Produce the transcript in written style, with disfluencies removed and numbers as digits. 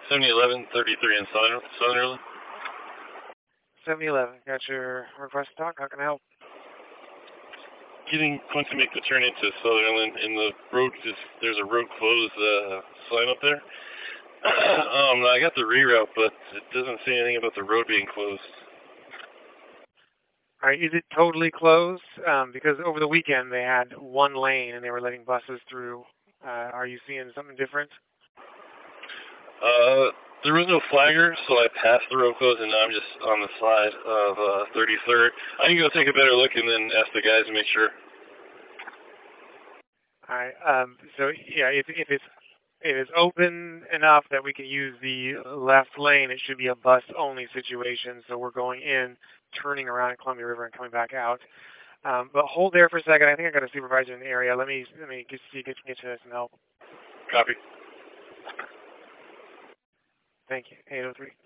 7011, 33 in Sutherland. 7011, got your request doc. How can I help? Going to make the turn into Sutherland, and the road there's a road closed sign up there. I got the reroute, but it doesn't say anything about the road being closed. All right, is it totally closed? Because over the weekend they had one lane and they were letting buses through. Are you seeing something different? There was no flagger, so I passed the road closed, and now I'm just on the side of 33rd. I can go take a better look and then ask the guys to make sure. All right. So yeah, if it's open enough that we can use the left lane, it should be a bus-only situation. So we're going in, turning around at Columbia River, and coming back out. But hold there for a second. I think I got a supervisor in the area. Let me get you some help. Copy. Thank you. 803.